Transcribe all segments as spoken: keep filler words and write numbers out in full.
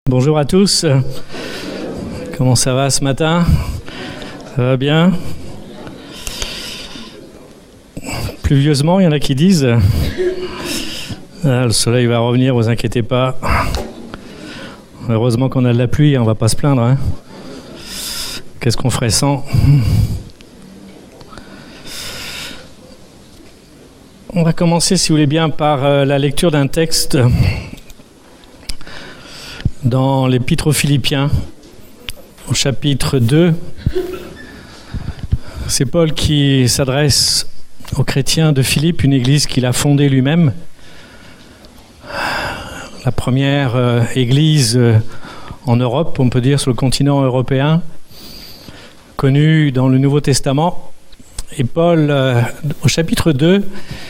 Bonjour à tous, comment ça va ce matin? Ça va bien? Pluvieusement, il y en a qui disent. Ah, le soleil va revenir, vous inquiétez pas. Heureusement qu'on a de la pluie, on va pas se plaindre. Hein. Qu'est-ce qu'on ferait sans? On va commencer, si vous voulez bien, par euh, la lecture d'un texte dans l'Épître aux Philippiens, au chapitre deux. C'est Paul qui s'adresse aux chrétiens de Philippe, une église qu'il a fondée lui-même. La première euh, église euh, en Europe, on peut dire sur le continent européen, connue dans le Nouveau Testament. Et Paul, euh, au chapitre deux,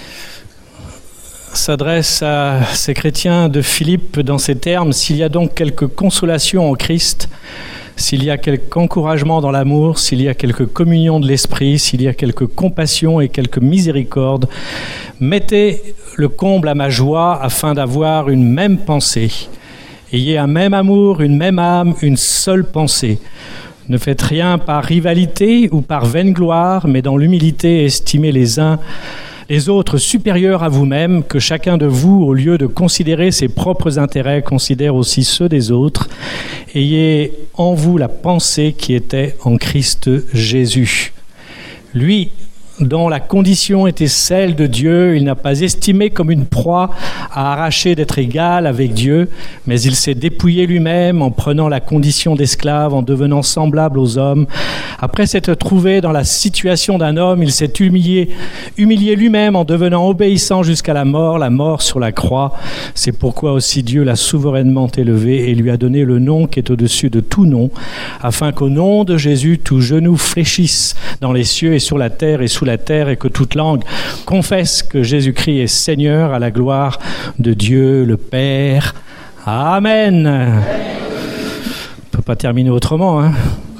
s'adresse à ces chrétiens de Philippe dans ces termes: s'il y a donc quelque consolation en Christ, s'il y a quelque encouragement dans l'amour, s'il y a quelque communion de l'esprit, s'il y a quelque compassion et quelque miséricorde, mettez le comble à ma joie afin d'avoir une même pensée. Ayez un même amour, une même âme, une seule pensée. Ne faites rien par rivalité ou par vaine gloire, mais dans l'humilité estimez les uns les autres supérieurs à vous-même, que chacun de vous, au lieu de considérer ses propres intérêts, considère aussi ceux des autres. Ayez en vous la pensée qui était en Christ Jésus. Lui, dont la condition était celle de Dieu, il n'a pas estimé comme une proie à arracher d'être égal avec Dieu, mais il s'est dépouillé lui-même en prenant la condition d'esclave, en devenant semblable aux hommes. Après s'être trouvé dans la situation d'un homme, il s'est humilié, humilié lui-même en devenant obéissant jusqu'à la mort, la mort sur la croix. C'est pourquoi aussi Dieu l'a souverainement élevé et lui a donné le nom qui est au-dessus de tout nom, afin qu'au nom de Jésus, tout genou fléchisse dans les cieux et sur la terre et sous la terre, et que toute langue confesse que Jésus-Christ est Seigneur, à la gloire de Dieu le Père. Amen. Amen. On ne peut pas terminer autrement. Hein.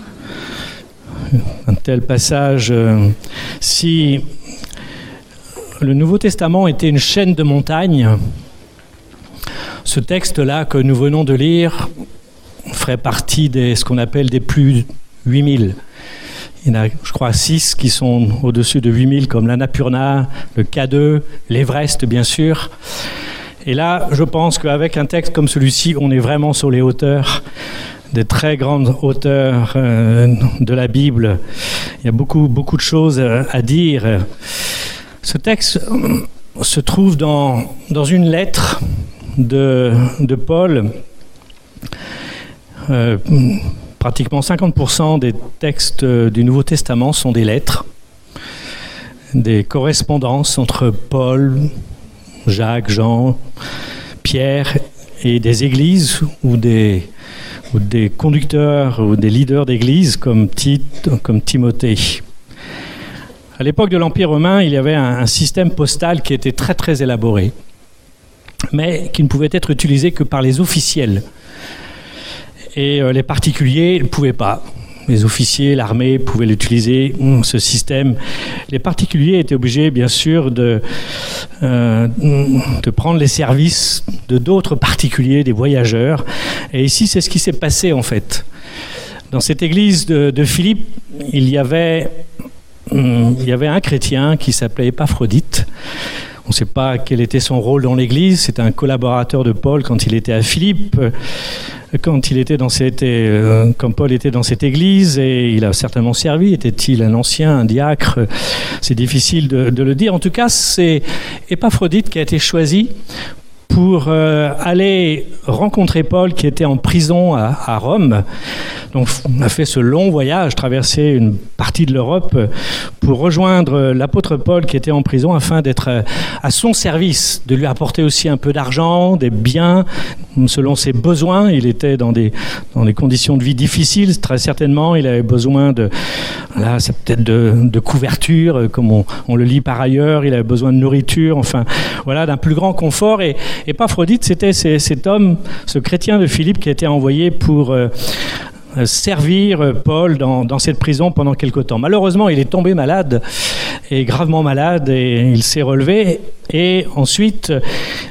Un tel passage, euh, si le Nouveau Testament était une chaîne de montagnes, ce texte-là que nous venons de lire ferait partie de ce qu'on appelle des plus huit mille. Il y en a, je crois, six qui sont au-dessus de huit mille, comme l'Annapurna, le K deux, l'Everest, bien sûr. Et là, je pense qu'avec un texte comme celui-ci, on est vraiment sur les hauteurs, des très grandes hauteurs euh, de la Bible. Il y a beaucoup, beaucoup de choses à dire. Ce texte se trouve dans, dans une lettre de, de Paul. Euh, Pratiquement cinquante pour cent des textes du Nouveau Testament sont des lettres, des correspondances entre Paul, Jacques, Jean, Pierre et des églises ou des, ou des conducteurs ou des leaders d'églises comme Tite, comme Timothée. À l'époque de l'Empire romain, il y avait un, un système postal qui était très très élaboré, mais qui ne pouvait être utilisé que par les officiels. Et les particuliers ne pouvaient pas. Les officiers, l'armée pouvaient l'utiliser, ce système. Les particuliers étaient obligés, bien sûr, de, euh, de prendre les services de d'autres particuliers, des voyageurs. Et ici, c'est ce qui s'est passé, en fait. Dans cette église de, de Philippe, il y avait, il y avait un chrétien qui s'appelait Épaphrodite. On ne sait pas quel était son rôle dans l'église. C'était un collaborateur de Paul quand il était à Philippe. Quand il était dans cette, euh, quand Paul était dans cette église, et il a certainement servi, était-il un ancien, un diacre? C'est difficile de, de le dire. En tout cas, c'est Épaphrodite qui a été choisi pour euh, aller rencontrer Paul qui était en prison à, à Rome. Donc on a fait ce long voyage, traversé une partie de l'Europe pour rejoindre l'apôtre Paul qui était en prison afin d'être à son service, de lui apporter aussi un peu d'argent, des biens selon ses besoins. Il était dans des, dans des conditions de vie difficiles, très certainement. Il avait besoin de, là, c'est peut-être de, de couverture, comme on, on le lit par ailleurs. Il avait besoin de nourriture, enfin, voilà, d'un plus grand confort. Et Épaphrodite, c'était cet homme, ce chrétien de Philippe qui a été envoyé pour euh, servir Paul dans, dans cette prison pendant quelque temps. Malheureusement, il est tombé malade, et gravement malade, et il s'est relevé. Et ensuite,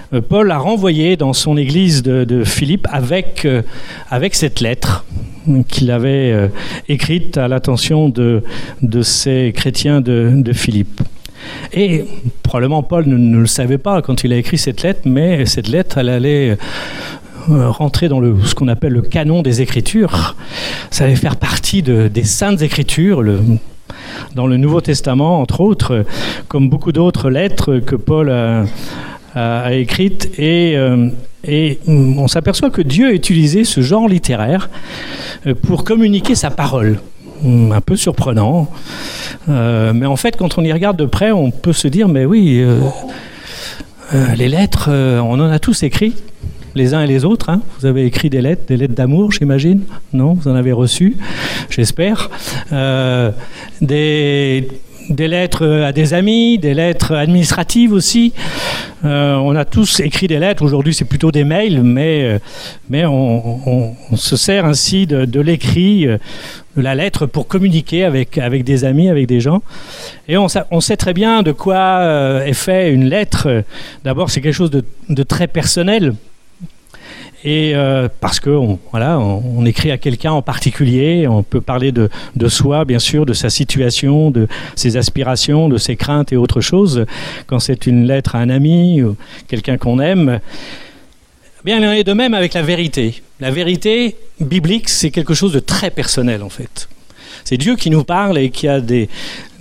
euh, Paul a renvoyé dans son église de, de Philippe avec, euh, avec cette lettre qu'il avait euh, écrite à l'attention de, de ces chrétiens de, de Philippe. Et probablement Paul ne, ne le savait pas quand il a écrit cette lettre, mais cette lettre, elle allait euh, rentrer dans le, ce qu'on appelle le canon des Écritures. Ça allait faire partie de, des Saintes Écritures, le, dans le Nouveau Testament, entre autres, comme beaucoup d'autres lettres que Paul a, a, a écrites. Et, euh, et on s'aperçoit que Dieu a utilisé ce genre littéraire pour communiquer sa parole. Un peu surprenant. Euh, mais en fait, quand on y regarde de près, on peut se dire, mais oui, euh, euh, les lettres, euh, on en a tous écrit, les uns et les autres. Hein. Vous avez écrit des lettres, des lettres d'amour, j'imagine. Non, vous en avez reçu, j'espère. Euh, des... Des lettres à des amis, des lettres administratives aussi. Euh, on a tous écrit des lettres. Aujourd'hui, c'est plutôt des mails, mais, mais on, on, on se sert ainsi de, de l'écrit, de la lettre, pour communiquer avec, avec des amis, avec des gens. Et on, on sait très bien de quoi est fait une lettre. D'abord, c'est quelque chose de, de très personnel. Et euh, parce que on, voilà, on, on écrit à quelqu'un en particulier, on peut parler de, de soi, bien sûr, de sa situation, de ses aspirations, de ses craintes et autre chose. Quand c'est une lettre à un ami ou quelqu'un qu'on aime, bien, il en est de même avec la vérité. La vérité biblique, c'est quelque chose de très personnel, en fait. C'est Dieu qui nous parle et qui a des...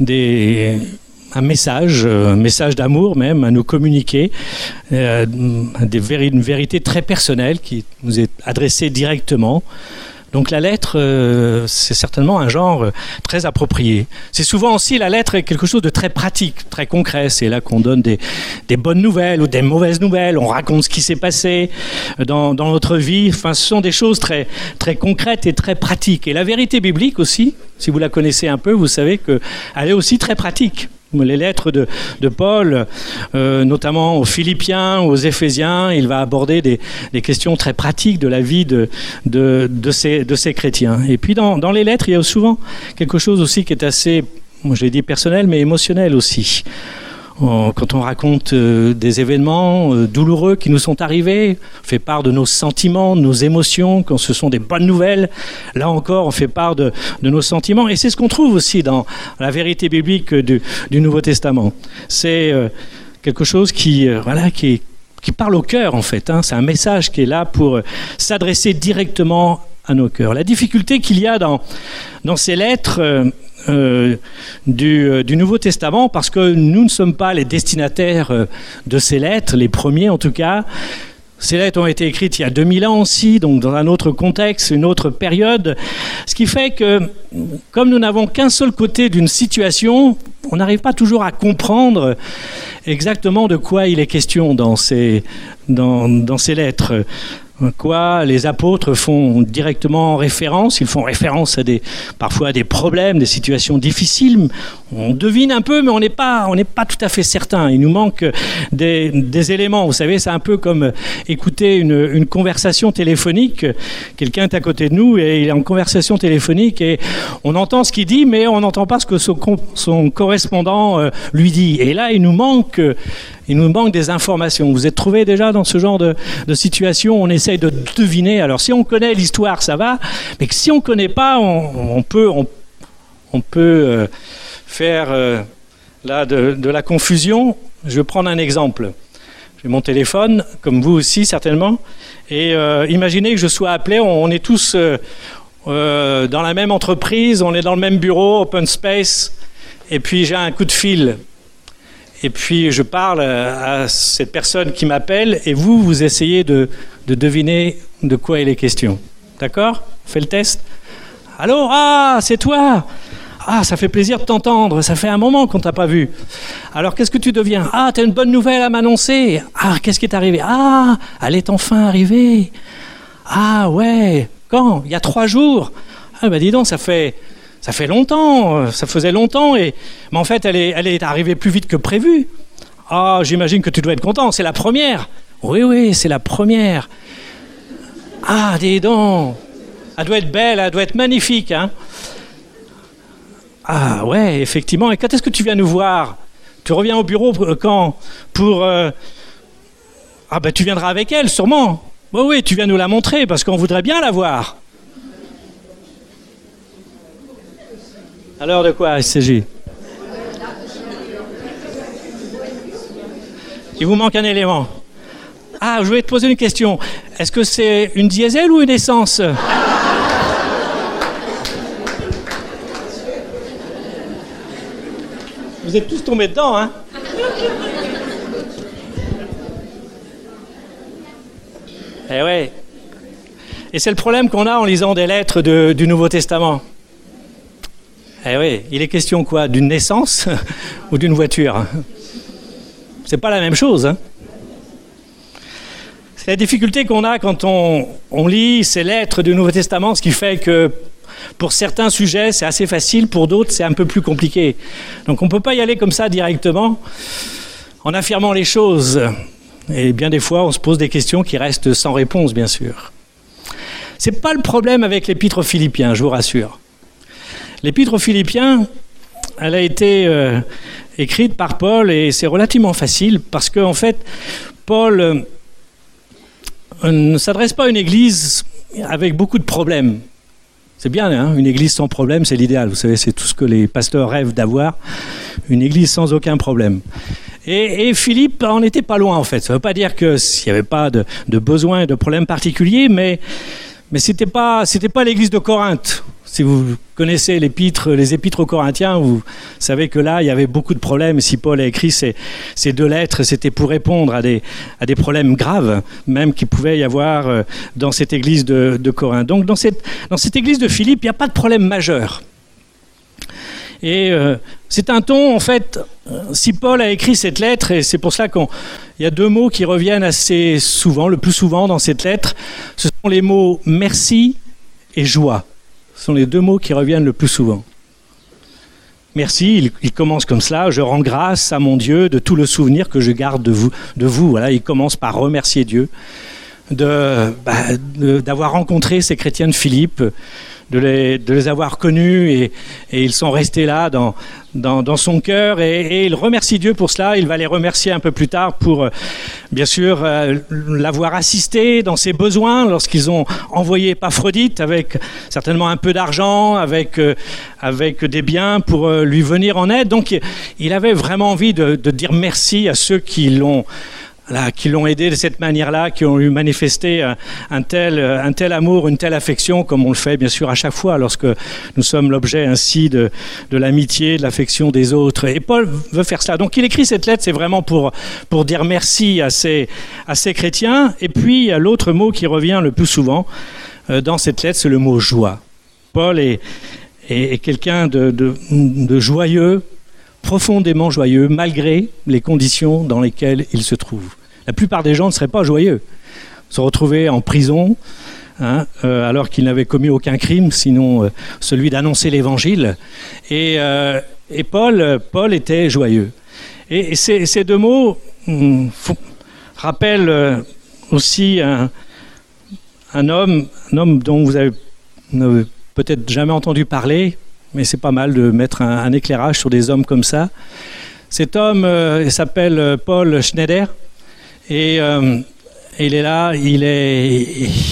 des un message, un message d'amour même à nous communiquer, euh, des véri- une vérité très personnelle qui nous est adressée directement. Donc la lettre, euh, c'est certainement un genre très approprié. C'est souvent aussi, la lettre est quelque chose de très pratique, très concret. C'est là qu'on donne des, des bonnes nouvelles ou des mauvaises nouvelles. On raconte ce qui s'est passé dans, dans notre vie. Enfin, ce sont des choses très, très concrètes et très pratiques. Et la vérité biblique aussi, si vous la connaissez un peu, vous savez qu'elle est aussi très pratique. Les lettres de, de Paul, euh, notamment aux Philippiens, aux Éphésiens, il va aborder des, des questions très pratiques de la vie de, de, de, ces, de ces chrétiens. Et puis dans, dans les lettres, il y a souvent quelque chose aussi qui est assez, moi je l'ai dit personnel, mais émotionnel aussi. Quand on raconte euh, des événements euh, douloureux qui nous sont arrivés, on fait part de nos sentiments, de nos émotions. Quand ce sont des bonnes nouvelles, là encore, on fait part de, de nos sentiments. Et c'est ce qu'on trouve aussi dans la vérité biblique du, du Nouveau Testament. C'est euh, quelque chose qui, euh, voilà, qui, qui parle au cœur, en fait. Hein. C'est un message qui est là pour euh, s'adresser directement à nos cœurs. La difficulté qu'il y a dans, dans ces lettres... Euh, Euh, du, euh, du Nouveau Testament, parce que nous ne sommes pas les destinataires euh, de ces lettres, les premiers en tout cas. Ces lettres ont été écrites il y a deux mille ans aussi, donc dans un autre contexte, une autre période, ce qui fait que, comme nous n'avons qu'un seul côté d'une situation, on n'arrive pas toujours à comprendre exactement de quoi il est question dans ces, dans, dans ces lettres. Quoi, les apôtres font directement référence, ils font référence à des, parfois à des problèmes, des situations difficiles. On devine un peu, mais on n'est pas, on n'est pas tout à fait certain. Il nous manque des, des éléments. Vous savez, c'est un peu comme écouter une, une conversation téléphonique. Quelqu'un est à côté de nous et il est en conversation téléphonique et on entend ce qu'il dit, mais on n'entend pas ce que son, son correspondant lui dit. Et là, il nous manque... Il nous manque des informations. Vous êtes trouvé déjà dans ce genre de, de situation, on essaye de deviner. Alors si on connaît l'histoire, ça va, mais que si on ne connaît pas, on, on peut, on, on peut euh, faire euh, là, de, de la confusion. Je vais prendre un exemple. J'ai mon téléphone, comme vous aussi certainement, et euh, imaginez que je sois appelé, on, on est tous euh, euh, dans la même entreprise, on est dans le même bureau, open space, et puis j'ai un coup de fil. Et puis je parle à cette personne qui m'appelle et vous, vous essayez de, de deviner de quoi il est question. D'accord ? On fait le test ? Allô ? Ah, c'est toi ? Ah, ça fait plaisir de t'entendre, ça fait un moment qu'on ne t'a pas vu. Alors qu'est-ce que tu deviens ? Ah, tu as une bonne nouvelle à m'annoncer ? Ah, qu'est-ce qui est arrivé ? Ah, elle est enfin arrivée. Ah ouais, quand ? Il y a trois jours. Ah ben dis donc, ça fait... Ça fait longtemps, ça faisait longtemps, et... mais en fait, elle est, elle est arrivée plus vite que prévu. Ah, j'imagine que tu dois être content, c'est la première. Oui, oui, c'est la première. Ah, dis donc, elle doit être belle, elle doit être magnifique, hein. Ah, ouais, effectivement. Et quand est-ce que tu viens nous voir ? Tu reviens au bureau quand ? Pour... Euh... Ah ben tu viendras avec elle, sûrement. Oui, oui, tu viens nous la montrer parce qu'on voudrait bien la voir. Alors de quoi il s'agit? Il vous manque un élément. Ah, je voulais te poser une question. Est-ce que c'est une diesel ou une essence? Vous êtes tous tombés dedans, hein? Eh ouais. Et c'est le problème qu'on a en lisant des lettres de, du Nouveau Testament. Eh oui, il est question quoi? D'une naissance ou d'une voiture? C'est pas la même chose, hein? C'est la difficulté qu'on a quand on, on lit ces lettres du Nouveau Testament, ce qui fait que pour certains sujets, c'est assez facile, pour d'autres, c'est un peu plus compliqué. Donc on ne peut pas y aller comme ça directement, en affirmant les choses. Et bien des fois, on se pose des questions qui restent sans réponse, bien sûr. Ce n'est pas le problème avec l'Épître aux Philippiens, je vous rassure. L'Épître aux Philippiens, elle a été euh, écrite par Paul, et c'est relativement facile, parce qu'en fait, Paul euh, ne s'adresse pas à une église avec beaucoup de problèmes. C'est bien, hein, une église sans problème, c'est l'idéal. Vous savez, c'est tout ce que les pasteurs rêvent d'avoir, une église sans aucun problème. Et, et Philippe en était pas loin, en fait. Ça ne veut pas dire qu'il n'y avait pas de, de besoin, de problème particulier, mais, mais ce n'était pas, c'était pas l'église de Corinthe. Si vous connaissez l'épître, les épîtres aux Corinthiens, vous savez que là, il y avait beaucoup de problèmes. Et si Paul a écrit ces, ces deux lettres, c'était pour répondre à des, à des problèmes graves, même qu'il pouvait y avoir dans cette église de, de Corinthe. Donc, dans cette, dans cette église de Philippe, il n'y a pas de problème majeur. Et euh, c'est un ton, en fait, si Paul a écrit cette lettre, et c'est pour cela qu'il y a deux mots qui reviennent assez souvent, le plus souvent dans cette lettre, ce sont les mots « merci » et « joie ». Ce sont les deux mots qui reviennent le plus souvent. Merci, il, il commence comme cela, je rends grâce à mon Dieu de tout le souvenir que je garde de vous. De vous. Voilà, il commence par remercier Dieu de, bah, de, d'avoir rencontré ces chrétiens de Philippe, de les, de les avoir connus, et, et ils sont restés là dans, dans, dans son cœur, et, et il remercie Dieu pour cela. Il va les remercier un peu plus tard pour, euh, bien sûr, euh, l'avoir assisté dans ses besoins lorsqu'ils ont envoyé Épaphrodite avec certainement un peu d'argent, avec, euh, avec des biens pour euh, lui venir en aide. Donc il avait vraiment envie de, de dire merci à ceux qui l'ont Là, qui l'ont aidé de cette manière-là, qui ont lui manifesté un, un, tel, un tel amour, une telle affection, comme on le fait bien sûr à chaque fois lorsque nous sommes l'objet ainsi de, de l'amitié, de l'affection des autres. Et Paul veut faire cela. Donc il écrit cette lettre, c'est vraiment pour, pour dire merci à ces, à ces chrétiens. Et puis il y a l'autre mot qui revient le plus souvent euh, dans cette lettre, c'est le mot joie. Paul est, est, est quelqu'un de, de, de joyeux, profondément joyeux, malgré les conditions dans lesquelles il se trouve. La plupart des gens ne seraient pas joyeux. Se retrouver en prison, hein, euh, alors qu'ils n'avaient commis aucun crime, sinon euh, celui d'annoncer l'évangile. Et, euh, et Paul, Paul était joyeux. Et, et ces, ces deux mots hum, font, rappellent euh, aussi un, un homme, un homme dont vous avez peut-être jamais entendu parler, mais c'est pas mal de mettre un, un éclairage sur des hommes comme ça. Cet homme euh, il s'appelle Paul Schneider, et euh, il est là, il est,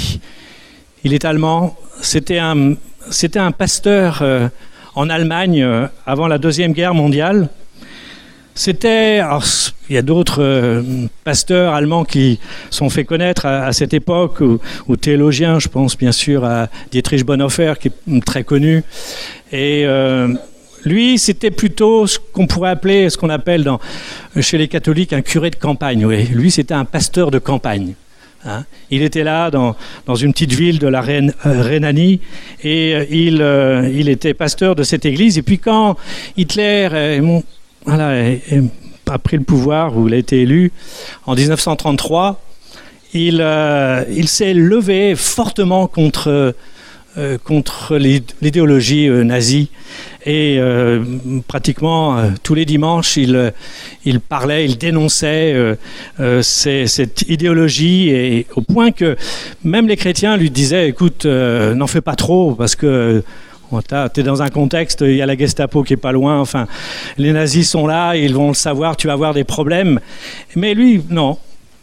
il est allemand. C'était un, c'était un pasteur euh, en Allemagne euh, avant la Deuxième Guerre mondiale. C'était, alors, il y a d'autres euh, pasteurs allemands qui sont fait connaître à, à cette époque, ou, ou théologiens, je pense bien sûr à Dietrich Bonhoeffer, qui est très connu. Et euh, lui, c'était plutôt ce qu'on pourrait appeler, ce qu'on appelle dans, chez les catholiques, un curé de campagne. Oui. Lui, c'était un pasteur de campagne. Hein. Il était là dans, dans une petite ville de la Rén, euh, Rhénanie, et euh, il, euh, il était pasteur de cette église. Et puis quand Hitler est, bon, voilà, est, est, a pris le pouvoir, où il a été élu en dix-neuf cent trente-trois, il, euh, il s'est levé fortement contre... Euh, contre l'idéologie euh, nazie, et euh, pratiquement euh, tous les dimanches il, il parlait, il dénonçait euh, euh, ces, cette idéologie, et au point que même les chrétiens lui disaient écoute, euh, n'en fais pas trop, parce que tu es dans un contexte, il y a la Gestapo qui est pas loin, enfin les nazis sont là, ils vont le savoir, tu vas avoir des problèmes. Mais lui, non.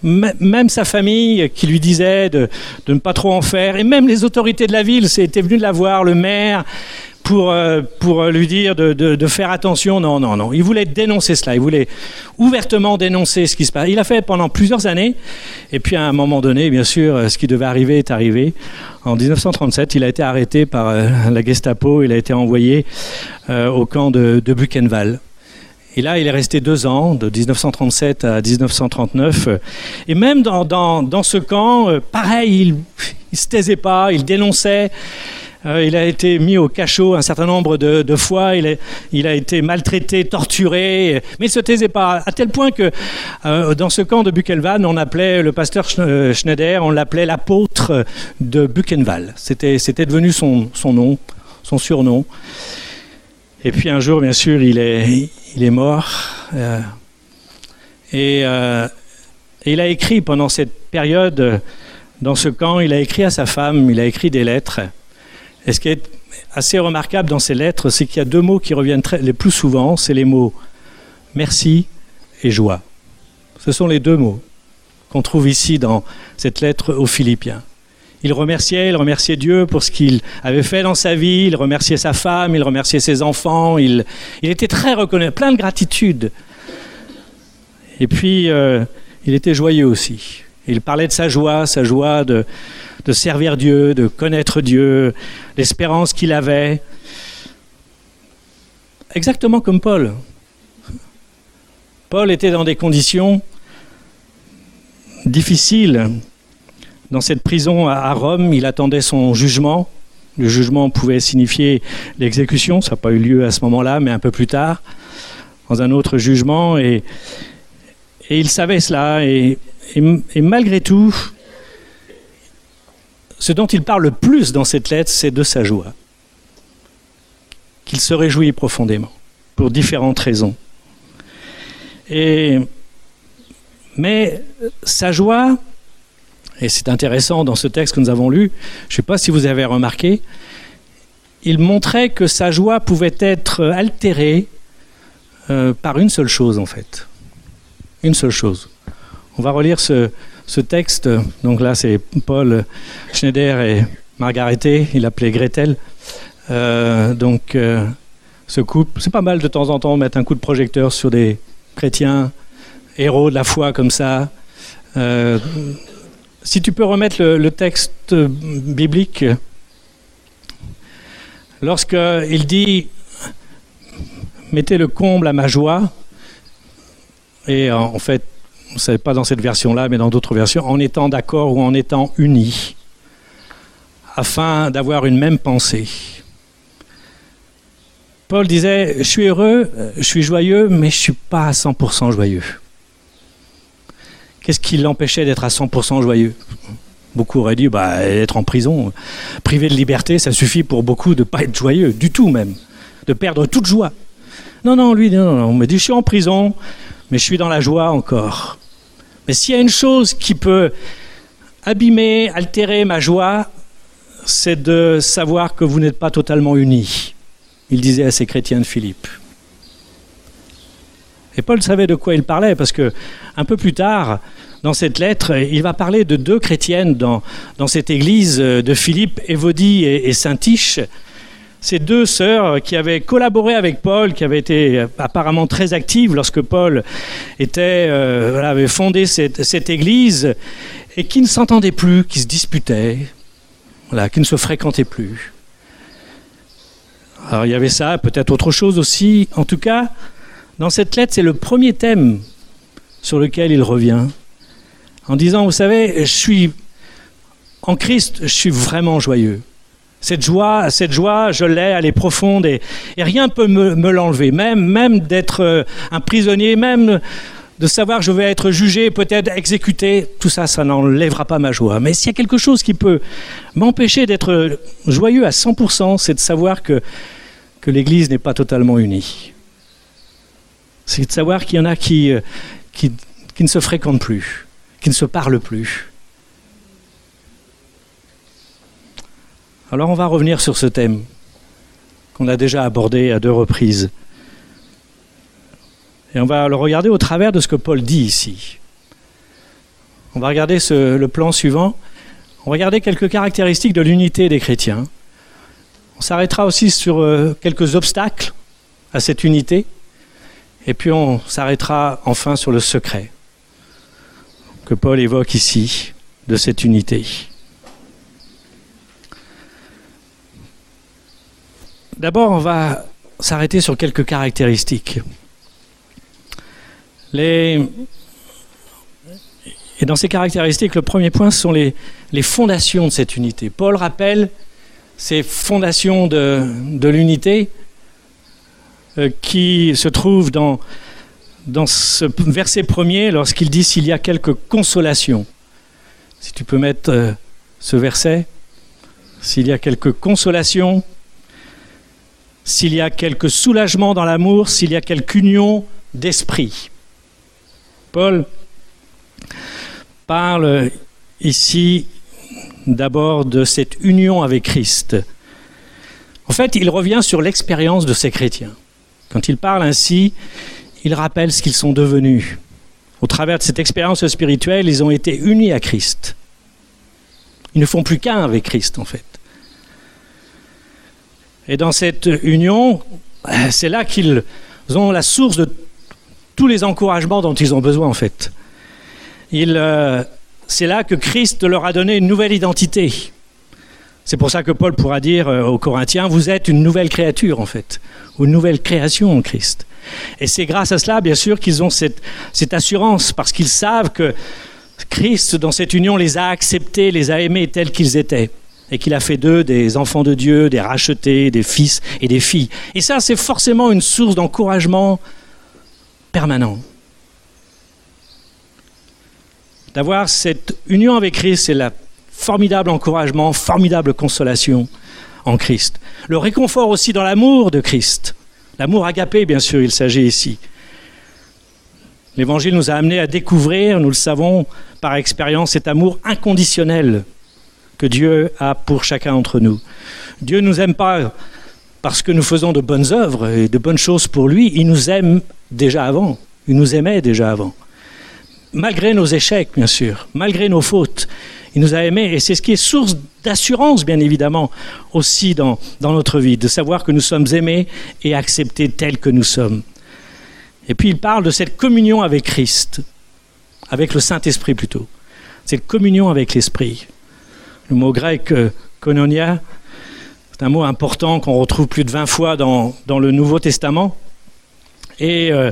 même sa famille qui lui disait de, de ne pas trop en faire, et même les autorités de la ville étaient venues de la voir, le maire, pour, euh, pour lui dire de, de, de faire attention. Non, non, non. Il voulait dénoncer cela, il voulait ouvertement dénoncer ce qui se passe. Il a fait pendant plusieurs années, et puis à un moment donné, bien sûr, ce qui devait arriver est arrivé. En dix-neuf cent trente-sept, il a été arrêté par euh, la Gestapo, il a été envoyé euh, au camp de, de Buchenwald. Et là, il est resté deux ans, de dix-neuf cent trente-sept à dix-neuf cent trente-neuf. Et même dans, dans, dans ce camp, pareil, il ne se taisait pas, il dénonçait. Euh, il a été mis au cachot un certain nombre de, de fois. Il a, il a été maltraité, torturé, mais il ne se taisait pas. À tel point que euh, dans ce camp de Buchenwald, on appelait le pasteur Schneider, on l'appelait l'apôtre de Buchenwald. C'était, c'était devenu son, son nom, son surnom. Et puis un jour, bien sûr, il est... Il est mort euh, et, euh, et il a écrit pendant cette période, dans ce camp, il a écrit à sa femme, il a écrit des lettres. Et ce qui est assez remarquable dans ces lettres, c'est qu'il y a deux mots qui reviennent très, les plus souvent, c'est les mots merci et joie. Ce sont les deux mots qu'on trouve ici dans cette lettre aux Philippiens. Il remerciait, il remerciait Dieu pour ce qu'il avait fait dans sa vie, il remerciait sa femme, il remerciait ses enfants, il, il était très reconnaissant, plein de gratitude. Et puis, euh, il était joyeux aussi. Il parlait de sa joie, sa joie de, de servir Dieu, de connaître Dieu, l'espérance qu'il avait. Exactement comme Paul. Paul était dans des conditions difficiles. Dans cette prison à Rome, il attendait son jugement. Le jugement pouvait signifier l'exécution. Ça n'a pas eu lieu à ce moment-là, mais un peu plus tard, dans un autre jugement. Et, et il savait cela. Et, et, et malgré tout, ce dont il parle le plus dans cette lettre, c'est de sa joie. Qu'il se réjouit profondément, pour différentes raisons. Et, mais sa joie... Et c'est intéressant dans ce texte que nous avons lu, je ne sais pas si vous avez remarqué, il montrait que sa joie pouvait être altérée euh, par une seule chose en fait. Une seule chose. On va relire ce, ce texte, donc là c'est Paul Schneider et Margareté, il l'appelait Gretel. Euh, donc euh, ce couple, c'est pas mal de temps en temps mettre un coup de projecteur sur des chrétiens, héros de la foi comme ça. Euh, Si tu peux remettre le, le texte biblique, lorsqu'il dit « Mettez le comble à ma joie », et en fait, ce n'est pas dans cette version-là, mais dans d'autres versions, en étant d'accord ou en étant unis, afin d'avoir une même pensée. Paul disait « Je suis heureux, je suis joyeux, mais je ne suis pas à cent pour cent joyeux ». Qu'est-ce qui l'empêchait d'être à cent pour cent joyeux ? Beaucoup auraient dit, bah, être en prison, privé de liberté, ça suffit pour beaucoup de ne pas être joyeux, du tout même, de perdre toute joie. Non, non, lui, non, non, on me dit, je suis en prison, mais je suis dans la joie encore. Mais s'il y a une chose qui peut abîmer, altérer ma joie, c'est de savoir que vous n'êtes pas totalement unis. Il disait à ces chrétiens de Philippe. Et Paul savait de quoi il parlait, parce que un peu plus tard, dans cette lettre, il va parler de deux chrétiennes dans, dans cette église de Philippe, Évodie et, et Syntyche. Ces deux sœurs qui avaient collaboré avec Paul, qui avaient été apparemment très actives lorsque Paul était, euh, voilà, avait fondé cette, cette église, et qui ne s'entendaient plus, qui se disputaient, voilà, qui ne se fréquentaient plus. Alors il y avait ça, peut-être autre chose aussi. En tout cas, dans cette lettre, c'est le premier thème sur lequel il revient, en disant, vous savez, je suis en Christ, je suis vraiment joyeux. Cette joie, cette joie, je l'ai, elle est profonde et, et rien ne peut me, me l'enlever. Même, même d'être un prisonnier, même de savoir que je vais être jugé, peut-être exécuté, tout ça, ça n'enlèvera pas ma joie. Mais s'il y a quelque chose qui peut m'empêcher d'être joyeux à cent pour cent, c'est de savoir que, que l'Église n'est pas totalement unie. C'est de savoir qu'il y en a qui, qui, qui ne se fréquentent plus, qui ne se parlent plus. Alors on va revenir sur ce thème qu'on a déjà abordé à deux reprises. Et on va le regarder au travers de ce que Paul dit ici. On va regarder ce, le plan suivant. On va regarder quelques caractéristiques de l'unité des chrétiens. On s'arrêtera aussi sur euh, quelques obstacles à cette unité. Et puis on s'arrêtera enfin sur le secret que Paul évoque ici de cette unité. D'abord, on va s'arrêter sur quelques caractéristiques. Les... Et dans ces caractéristiques, le premier point, ce sont les, les fondations de cette unité. Paul rappelle ces fondations de, de l'unité euh, qui se trouvent dans, dans ce verset premier, lorsqu'il dit « s'il y a quelque consolation ». Si tu peux mettre euh, ce verset. « S'il y a quelque consolation », s'il y a quelque soulagement dans l'amour, s'il y a quelque union d'esprit. Paul parle ici d'abord de cette union avec Christ. En fait, il revient sur l'expérience de ces chrétiens. Quand il parle ainsi, il rappelle ce qu'ils sont devenus. Au travers de cette expérience spirituelle, ils ont été unis à Christ. Ils ne font plus qu'un avec Christ, en fait. Et dans cette union, c'est là qu'ils ont la source de tous les encouragements dont ils ont besoin, en fait. Il, euh, c'est là que Christ leur a donné une nouvelle identité. C'est pour ça que Paul pourra dire euh, aux Corinthiens, vous êtes une nouvelle créature en fait, ou une nouvelle création en Christ. Et c'est grâce à cela, bien sûr, qu'ils ont cette, cette assurance, parce qu'ils savent que Christ, dans cette union, les a acceptés, les a aimés tels qu'ils étaient, et qu'il a fait d'eux des enfants de Dieu, des rachetés, des fils et des filles. Et ça, c'est forcément une source d'encouragement permanent. D'avoir cette union avec Christ, c'est le formidable encouragement, formidable consolation en Christ. Le réconfort aussi dans l'amour de Christ. L'amour agapé, bien sûr, il s'agit ici. L'Évangile nous a amenés à découvrir, nous le savons par expérience, cet amour inconditionnel que Dieu a pour chacun d'entre nous. Dieu ne nous aime pas parce que nous faisons de bonnes œuvres et de bonnes choses pour lui. Il nous aime déjà avant. Il nous aimait déjà avant. Malgré nos échecs, bien sûr, malgré nos fautes, il nous a aimés. Et c'est ce qui est source d'assurance, bien évidemment, aussi dans, dans notre vie, de savoir que nous sommes aimés et acceptés tels que nous sommes. Et puis il parle de cette communion avec Christ, avec le Saint-Esprit plutôt. Cette communion avec l'Esprit. Le mot grec euh, koinonia, c'est un mot important qu'on retrouve plus de vingt fois dans, dans le Nouveau Testament. Et... Euh,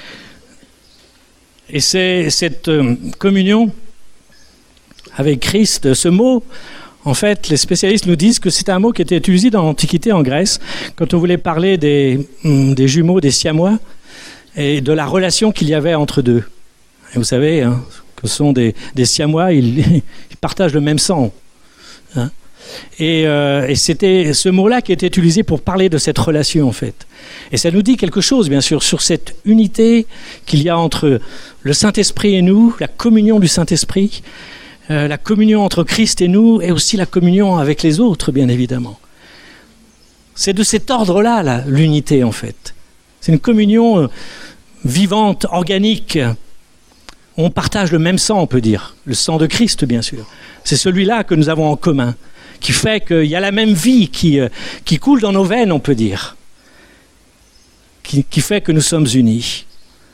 Et c'est cette euh, communion avec Christ, ce mot, en fait, les spécialistes nous disent que c'est un mot qui était utilisé dans l'Antiquité en Grèce, quand on voulait parler des, des jumeaux, des siamois, et de la relation qu'il y avait entre deux. Et vous savez, hein, que ce sont des, des siamois, ils, ils partagent le même sang. Hein. Et, euh, et c'était ce mot-là qui était utilisé pour parler de cette relation, en fait. Et ça nous dit quelque chose, bien sûr, sur cette unité qu'il y a entre le Saint-Esprit et nous, la communion du Saint-Esprit, euh, la communion entre Christ et nous, et aussi la communion avec les autres, bien évidemment. C'est de cet ordre-là, là, l'unité, en fait. C'est une communion vivante, organique. On partage le même sang, on peut dire. Le sang de Christ, bien sûr. C'est celui-là que nous avons en commun, qui fait qu'il y a la même vie qui, qui coule dans nos veines, on peut dire, qui, qui fait que nous sommes unis.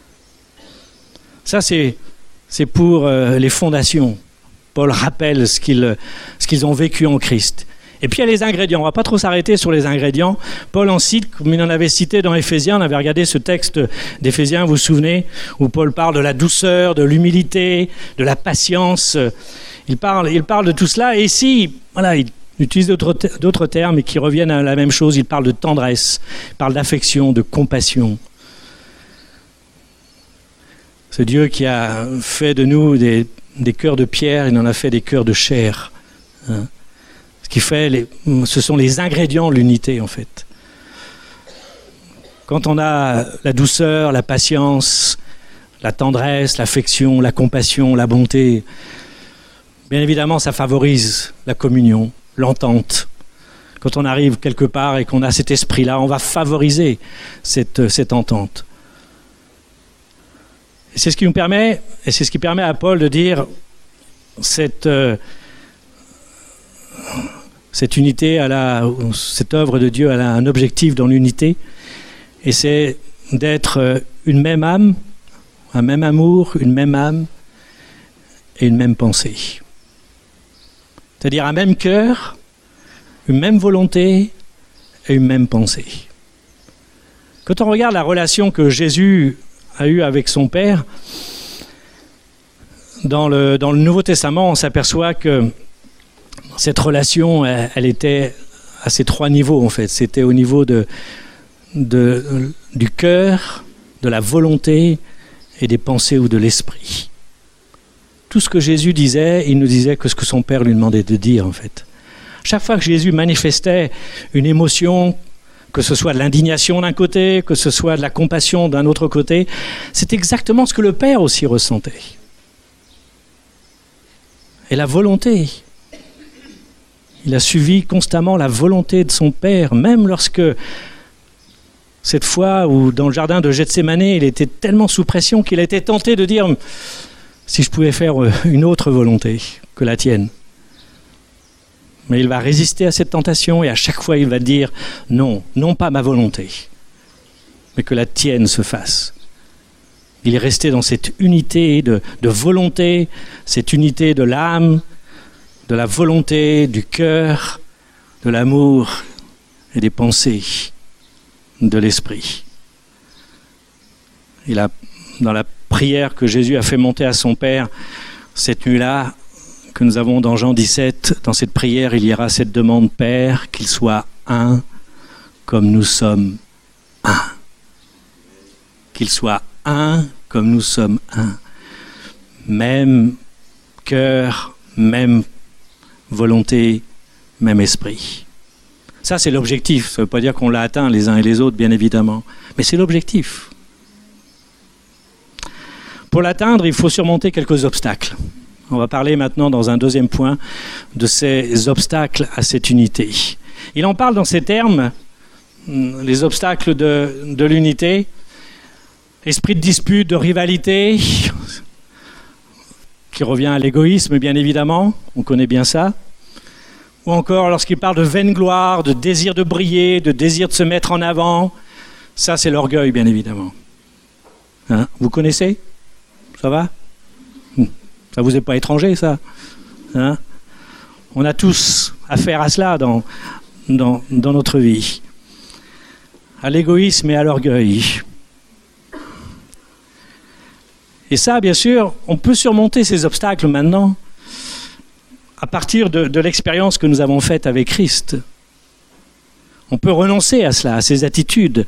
Ça, c'est, c'est pour euh, les fondations. Paul rappelle ce qu'ils, ce qu'ils ont vécu en Christ. Et puis il y a les ingrédients. On ne va pas trop s'arrêter sur les ingrédients. Paul en cite, comme il en avait cité dans Éphésiens. On avait regardé ce texte d'Éphésiens, vous vous souvenez, où Paul parle de la douceur, de l'humilité, de la patience. Il parle, il parle de tout cela. Et ici, voilà, il utilise d'autres, d'autres termes qui reviennent à la même chose. Il parle de tendresse, il parle d'affection, de compassion. C'est Dieu qui a fait de nous des, des cœurs de pierre, il en a fait des cœurs de chair. Hein. Ce qui fait, les, ce sont les ingrédients de l'unité, en fait. Quand on a la douceur, la patience, la tendresse, l'affection, la compassion, la bonté, bien évidemment, ça favorise la communion, l'entente. Quand on arrive quelque part et qu'on a cet esprit-là, on va favoriser cette, cette entente. Et c'est ce qui nous permet, et c'est ce qui permet à Paul de dire, cette, euh, cette unité, elle a, cette œuvre de Dieu, elle a un objectif dans l'unité, et c'est d'être une même âme, un même amour, une même âme et une même pensée. C'est-à-dire un même cœur, une même volonté et une même pensée. Quand on regarde la relation que Jésus a eue avec son Père, dans le, dans le Nouveau Testament, on s'aperçoit que cette relation, elle, elle était à ces trois niveaux en fait. C'était au niveau de, de, du cœur, de la volonté et des pensées ou de l'esprit. Tout ce que Jésus disait, il ne disait que ce que son Père lui demandait de dire en fait. Chaque fois que Jésus manifestait une émotion, que ce soit de l'indignation d'un côté, que ce soit de la compassion d'un autre côté, c'est exactement ce que le Père aussi ressentait. Et la volonté, il a suivi constamment la volonté de son Père, même lorsque, cette fois où dans le jardin de Gethsémane, il était tellement sous pression qu'il a été tenté de dire « si je pouvais faire une autre volonté que la tienne ». Mais il va résister à cette tentation et à chaque fois il va dire « non, non pas ma volonté, mais que la tienne se fasse ». Il est resté dans cette unité de, de volonté, cette unité de l'âme, de la volonté, du cœur, de l'amour et des pensées, de l'esprit. Il a, dans la prière que Jésus a fait monter à son Père, cette nuit-là, que nous avons dans Jean dix-sept, dans cette prière, il y aura cette demande, Père, qu'il soit un comme nous sommes un. Qu'il soit un comme nous sommes un. Même cœur, même volonté, même esprit. Ça, c'est l'objectif. Ça ne veut pas dire qu'on l'a atteint les uns et les autres, bien évidemment. Mais c'est l'objectif. Pour l'atteindre, il faut surmonter quelques obstacles. On va parler maintenant, dans un deuxième point, de ces obstacles à cette unité. Il en parle dans ces termes, les obstacles de, de l'unité. Esprit de dispute, de rivalité, qui revient à l'égoïsme, bien évidemment, on connaît bien ça. Ou encore lorsqu'il parle de vaine gloire, de désir de briller, de désir de se mettre en avant, ça c'est l'orgueil, bien évidemment. Hein, vous connaissez ? Ça va ? Ça vous est pas étranger, ça ? Hein ? On a tous affaire à cela dans, dans, dans notre vie. À l'égoïsme et à l'orgueil. Et ça, bien sûr, on peut surmonter ces obstacles maintenant à partir de, de l'expérience que nous avons faite avec Christ. On peut renoncer à cela, à ces attitudes,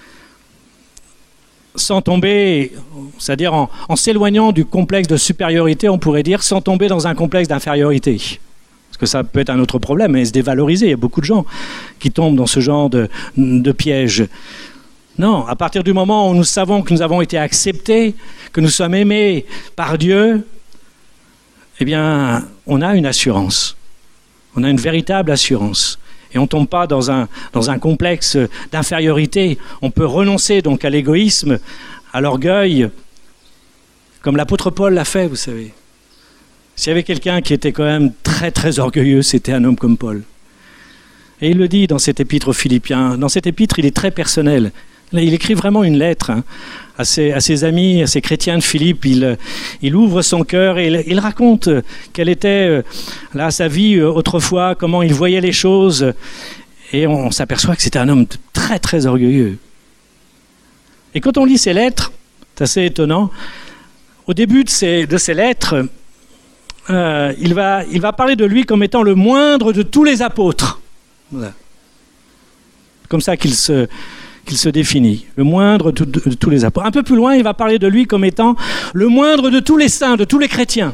sans tomber, c'est-à-dire en, en s'éloignant du complexe de supériorité, on pourrait dire, sans tomber dans un complexe d'infériorité. Parce que ça peut être un autre problème, et se dévaloriser. Il y a beaucoup de gens qui tombent dans ce genre de, de piège. Non, à partir du moment où nous savons que nous avons été acceptés, que nous sommes aimés par Dieu, eh bien, on a une assurance. On a une véritable assurance. Et on ne tombe pas dans un, dans un complexe d'infériorité. On peut renoncer donc à l'égoïsme, à l'orgueil, comme l'apôtre Paul l'a fait, vous savez. S'il y avait quelqu'un qui était quand même très très orgueilleux, c'était un homme comme Paul. Et il le dit dans cette épître aux Philippiens. Dans cette épître, il est très personnel. Il écrit vraiment une lettre hein, à, ses, à ses amis, à ses chrétiens de Philippe. Il, il ouvre son cœur et il, il raconte quelle était là, sa vie autrefois, comment il voyait les choses. Et on, on s'aperçoit que c'était un homme très, très orgueilleux. Et quand on lit ces lettres, c'est assez étonnant. Au début de ces, de ces lettres, euh, il, va, il va parler de lui comme étant le moindre de tous les apôtres. Voilà. Comme ça qu'il se... qu'il se définit, le moindre de, de, de tous les apôtres. Un peu plus loin, il va parler de lui comme étant le moindre de tous les saints, de tous les chrétiens.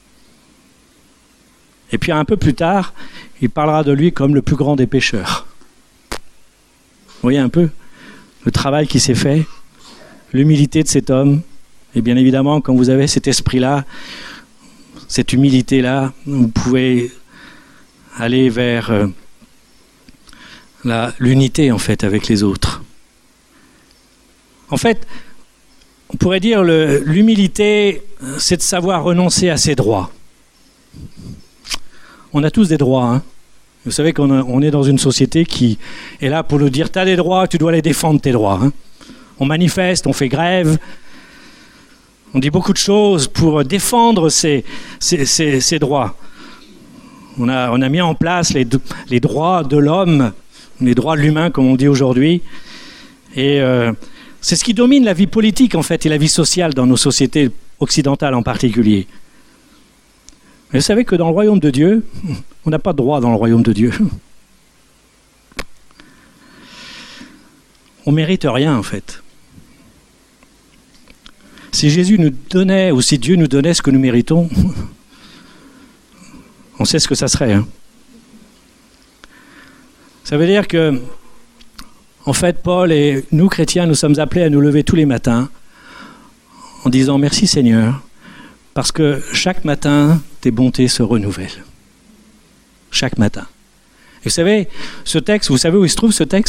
Et puis un peu plus tard, il parlera de lui comme le plus grand des pécheurs. Vous voyez un peu le travail qui s'est fait, l'humilité de cet homme. Et bien évidemment, quand vous avez cet esprit-là, cette humilité-là, vous pouvez aller vers euh, la, l'unité en fait avec les autres. En fait, on pourrait dire le, l'humilité, c'est de savoir renoncer à ses droits. On a tous des droits. Hein. Vous savez qu'on a, on est dans une société qui est là pour nous dire « t'as des droits, tu dois les défendre, tes droits. Hein. » On manifeste, on fait grève, on dit beaucoup de choses pour défendre ces, ces, ces, ces droits. On a, on a mis en place les, les droits de l'homme, les droits de l'humain, comme on dit aujourd'hui. Et euh, c'est ce qui domine la vie politique, en fait, et la vie sociale dans nos sociétés occidentales en particulier. Mais vous savez que dans le royaume de Dieu, on n'a pas de droit dans le royaume de Dieu. On ne mérite rien, en fait. Si Jésus nous donnait, ou si Dieu nous donnait ce que nous méritons, on sait ce que ça serait. Hein. Ça veut dire que, en fait, Paul et nous, chrétiens, nous sommes appelés à nous lever tous les matins en disant « Merci Seigneur ». Parce que chaque matin, tes bontés se renouvellent. Chaque matin. Et vous savez, ce texte, vous savez où il se trouve ce texte ?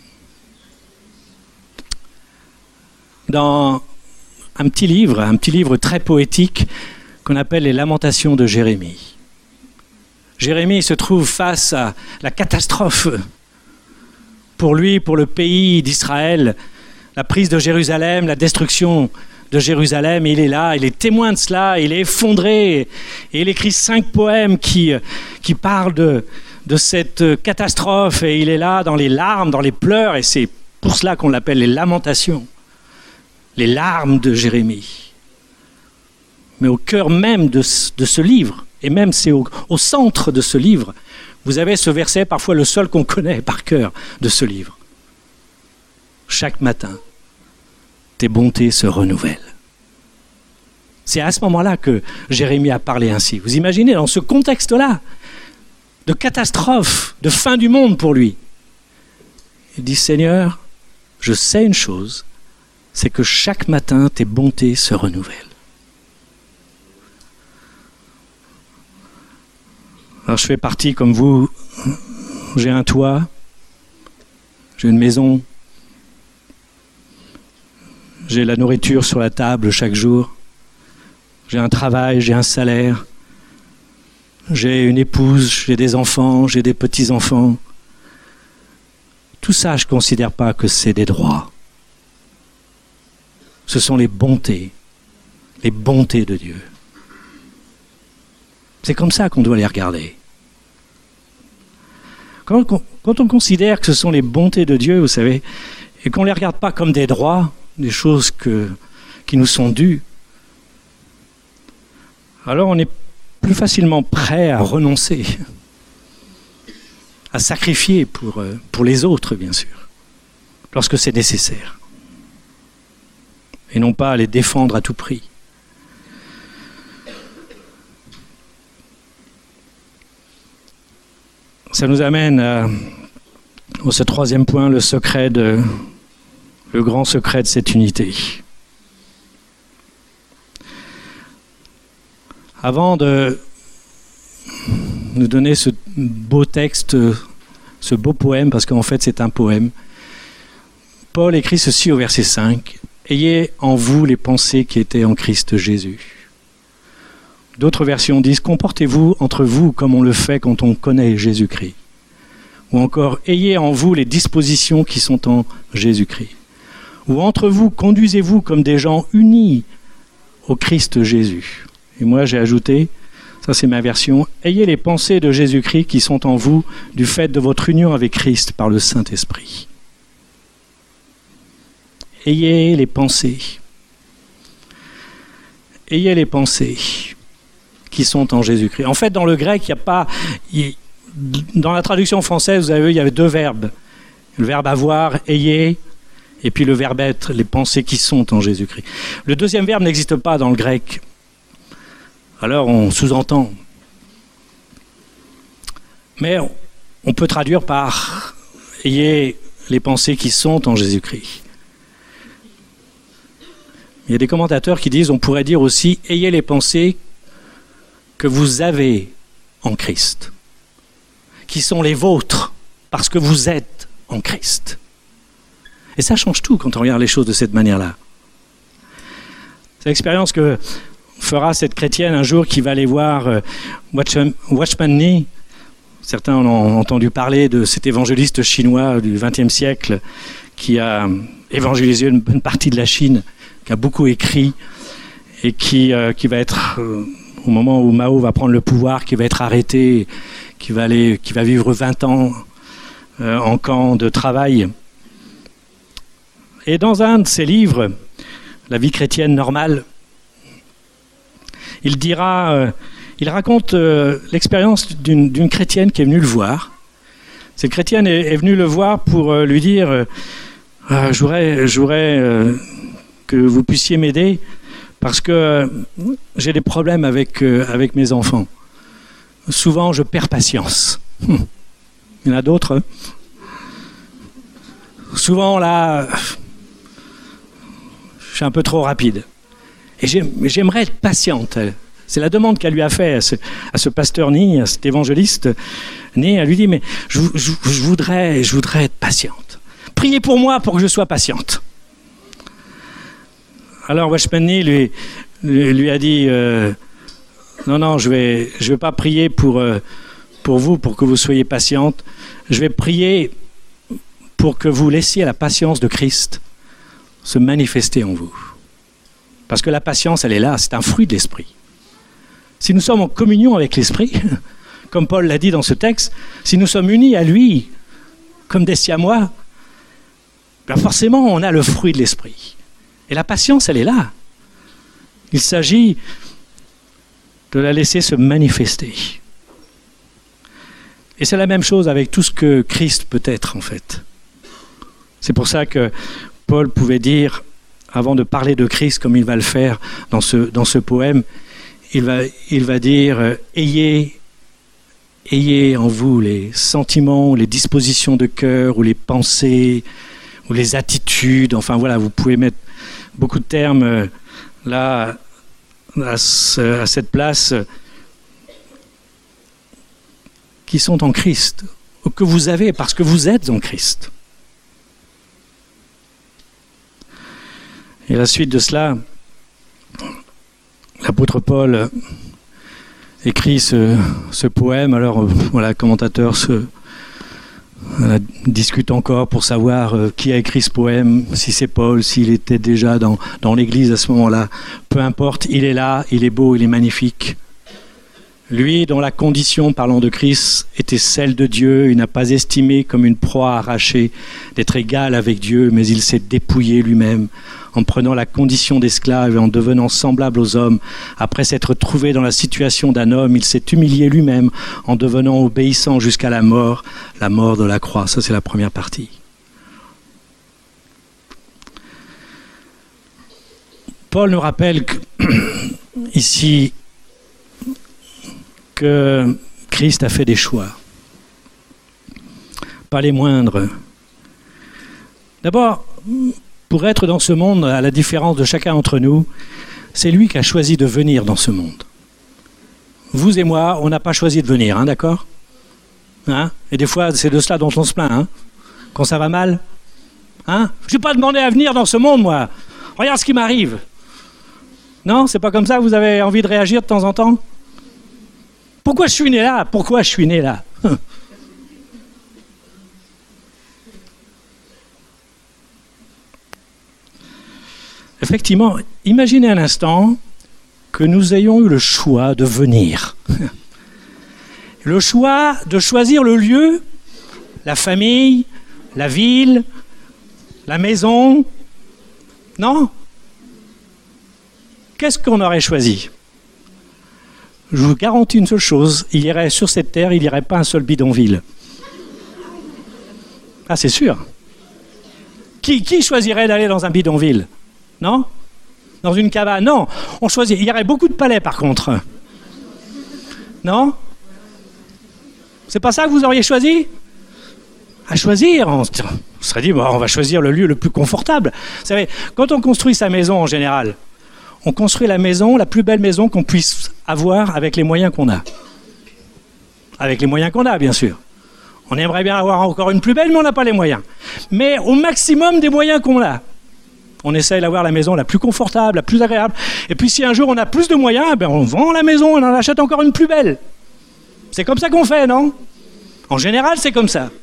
Dans un petit livre, un petit livre très poétique qu'on appelle les Lamentations de Jérémie. Jérémie se trouve face à la catastrophe pour lui, pour le pays d'Israël, la prise de Jérusalem, la destruction de Jérusalem, et il est là, il est témoin de cela, il est effondré, et il écrit cinq poèmes qui, qui parlent de, de cette catastrophe, et il est là dans les larmes, dans les pleurs, et c'est pour cela qu'on l'appelle les lamentations, les larmes de Jérémie. Mais au cœur même de, de ce livre, et même c'est au, au centre de ce livre, vous avez ce verset, parfois le seul qu'on connaît par cœur de ce livre. Chaque matin, tes bontés se renouvellent. C'est à ce moment-là que Jérémie a parlé ainsi. Vous imaginez, dans ce contexte-là, de catastrophe, de fin du monde pour lui. Il dit, Seigneur, je sais une chose, c'est que chaque matin, tes bontés se renouvellent. Alors je fais partie, comme vous, j'ai un toit, j'ai une maison, j'ai la nourriture sur la table chaque jour. J'ai un travail, j'ai un salaire. J'ai une épouse, j'ai des enfants, j'ai des petits-enfants. Tout ça, je ne considère pas que c'est des droits. Ce sont les bontés, les bontés de Dieu. C'est comme ça qu'on doit les regarder. Quand, quand on considère que ce sont les bontés de Dieu, vous savez, et qu'on ne les regarde pas comme des droits, des choses que, qui nous sont dues, alors on est plus facilement prêt à renoncer, à sacrifier pour, pour les autres, bien sûr, lorsque c'est nécessaire, et non pas à les défendre à tout prix. Ça nous amène à, à ce troisième point, le secret de le grand secret de cette unité. Avant de nous donner ce beau texte, ce beau poème, parce qu'en fait c'est un poème, Paul écrit ceci au verset cinq. « Ayez en vous les pensées qui étaient en Christ Jésus. » D'autres versions disent « Comportez-vous entre vous comme on le fait quand on connaît Jésus-Christ. » Ou encore « Ayez en vous les dispositions qui sont en Jésus-Christ. » Ou entre vous, conduisez-vous comme des gens unis au Christ Jésus. Et moi, j'ai ajouté, ça c'est ma version, « Ayez les pensées de Jésus-Christ qui sont en vous du fait de votre union avec Christ par le Saint-Esprit. » Ayez les pensées. Ayez les pensées qui sont en Jésus-Christ. En fait, dans le grec, il n'y a pas... Il, dans la traduction française, vous avez vu, il y avait deux verbes. Le verbe avoir, ayez, et puis le verbe être, les pensées qui sont en Jésus-Christ. Le deuxième verbe n'existe pas dans le grec. Alors on sous-entend. Mais on peut traduire par « ayez les pensées qui sont en Jésus-Christ ». Il y a des commentateurs qui disent, on pourrait dire aussi « ayez les pensées que vous avez en Christ », qui sont les vôtres parce que vous êtes en Christ. Et ça change tout quand on regarde les choses de cette manière-là. C'est l'expérience que fera cette chrétienne un jour qui va aller voir euh, Watchman, Watchman Nee. Certains en ont entendu parler de cet évangéliste chinois du vingtième siècle qui a évangélisé une bonne partie de la Chine, qui a beaucoup écrit et qui, euh, qui va être, euh, au moment où Mao va prendre le pouvoir, qui va être arrêté, qui va, aller, qui va vivre vingt ans euh, en camp de travail. Et dans un de ses livres, La vie chrétienne normale, il dira, euh, il raconte euh, l'expérience d'une, d'une chrétienne qui est venue le voir. Cette chrétienne est, est venue le voir pour euh, lui dire euh, ah, je voudrais, je voudrais euh, que vous puissiez m'aider parce que euh, j'ai des problèmes avec, euh, avec mes enfants. Souvent, je perds patience. Hum. Il y en a d'autres. Hein. Souvent, là, je suis un peu trop rapide. Et j'aimerais être patiente. C'est la demande qu'elle lui a faite à ce, à ce pasteur Nee, à cet évangéliste Nee. Elle lui dit, mais je, je, je, voudrais, je voudrais être patiente. Priez pour moi pour que je sois patiente. Alors Watchman Nee lui, lui, lui a dit, euh, non, non, je ne vais, je vais pas prier pour, euh, pour vous, pour que vous soyez patiente. Je vais prier pour que vous laissiez la patience de Christ se manifester en vous. Parce que la patience, elle est là, c'est un fruit de l'esprit. Si nous sommes en communion avec l'esprit, comme Paul l'a dit dans ce texte, si nous sommes unis à lui, comme des siamois, ben forcément, on a le fruit de l'esprit. Et la patience, elle est là. Il s'agit de la laisser se manifester. Et c'est la même chose avec tout ce que Christ peut être, en fait. C'est pour ça que Paul pouvait dire, avant de parler de Christ comme il va le faire dans ce, dans ce poème, il va, il va dire euh, « Ayez, ayez en vous les sentiments, les dispositions de cœur, ou les pensées, ou les attitudes. » Enfin voilà, vous pouvez mettre beaucoup de termes euh, là, à, ce, à cette place, euh, qui sont en Christ, ou que vous avez parce que vous êtes en Christ. Et à la suite de cela, l'apôtre Paul écrit ce, ce poème. Alors, voilà, le commentateur se, voilà, discute encore pour savoir euh, qui a écrit ce poème, si c'est Paul, s'il était déjà dans, dans l'Église à ce moment-là. Peu importe, il est là, il est beau, il est magnifique. Lui, dont la condition, parlant de Christ, était celle de Dieu, il n'a pas estimé comme une proie arrachée d'être égal avec Dieu, mais il s'est dépouillé lui-même en prenant la condition d'esclave et en devenant semblable aux hommes. Après s'être trouvé dans la situation d'un homme, il s'est humilié lui-même en devenant obéissant jusqu'à la mort, la mort de la croix. Ça, c'est la première partie. Paul nous rappelle que, ici que Christ a fait des choix, pas les moindres. D'abord, pour être dans ce monde, à la différence de chacun d'entre nous, c'est lui qui a choisi de venir dans ce monde. Vous et moi, on n'a pas choisi de venir, hein, d'accord, hein? Et des fois, c'est de cela dont on se plaint, hein, quand ça va mal. Hein? Je n'ai pas demandé à venir dans ce monde, moi. Regarde ce qui m'arrive. Non, c'est pas comme ça que vous avez envie de réagir de temps en temps? Pourquoi je suis né là? Pourquoi je suis né là? Effectivement, imaginez un instant que nous ayons eu le choix de venir. Le choix de choisir le lieu, la famille, la ville, la maison. Non? Qu'est-ce qu'on aurait choisi? Je vous garantis une seule chose, il y aurait sur cette terre, il n'y aurait pas un seul bidonville. Ah, c'est sûr. Qui, qui choisirait d'aller dans un bidonville? Non? Dans une cabane? Non. On choisit. Il y aurait beaucoup de palais, par contre. Non? C'est pas ça que vous auriez choisi? À choisir, on se serait dit, bon, on va choisir le lieu le plus confortable. Vous savez, quand on construit sa maison en général, on construit la maison, la plus belle maison qu'on puisse avoir avec les moyens qu'on a. Avec les moyens qu'on a, bien sûr. On aimerait bien avoir encore une plus belle, mais on n'a pas les moyens. Mais au maximum des moyens qu'on a. On essaye d'avoir la maison la plus confortable, la plus agréable. Et puis si un jour on a plus de moyens, ben on vend la maison, on en achète encore une plus belle. C'est comme ça qu'on fait, non? En général, c'est comme ça.